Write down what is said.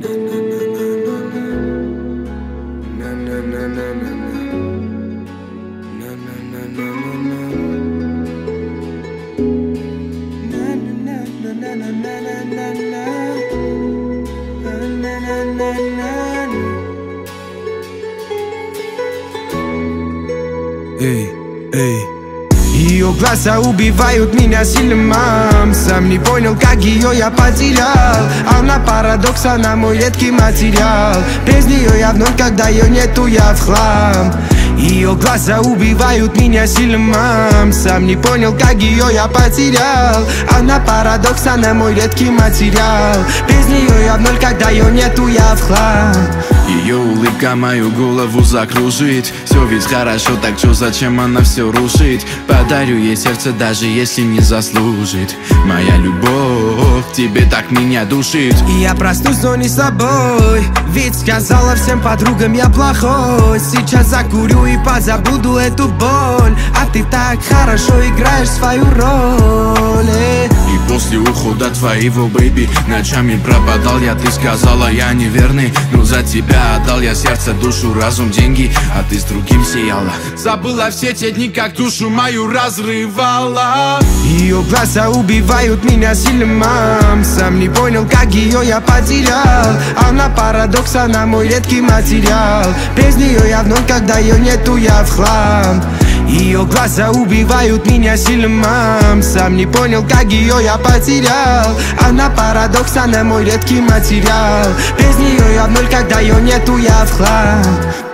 Эй, эй. Ее глаза убивают меня сильным, мам. Сам не понял, как ее я потерял. Она парадокс, она мой редкий материал. Без нее я вновь, когда ее нету, я в хлам. Ее глаза убивают меня сильным, мам. Сам не понял, как ее я потерял. Она парадокс, она мой редкий материал. Без нее я в ноль, когда ее нету, я в хлам. Ее улыбка мою голову закружит. Все ведь хорошо, так чё, зачем она все рушит? Подарю ей сердце, даже если не заслужит. Моя любовь тебе так меня душит. И я проснусь, но не с собой. Ведь сказала всем подругам, я плохой. Сейчас закурю и позабуду эту боль. А ты так хорошо играешь свою роль. И после ухода твоего, бэйби, ночами пропадал я. Ты сказала, я неверный, но за тебя отдал я сердце, душу, разум, деньги. А ты с другим сияла. Забыла все те дни, как душу мою разрывала. Ее глаза убивают меня сильным, мам. Сам не понял, как ее я потерял. Она парадокс, она мой редкий материал. Без нее я вновь, когда ее нету, я в хлам. Ее глаза убивают меня сильным, мам. Сам не понял, как ее я потерял. Она парадокс, она мой редкий материал. Без нее я в ноль, когда ее нету, я в хлам.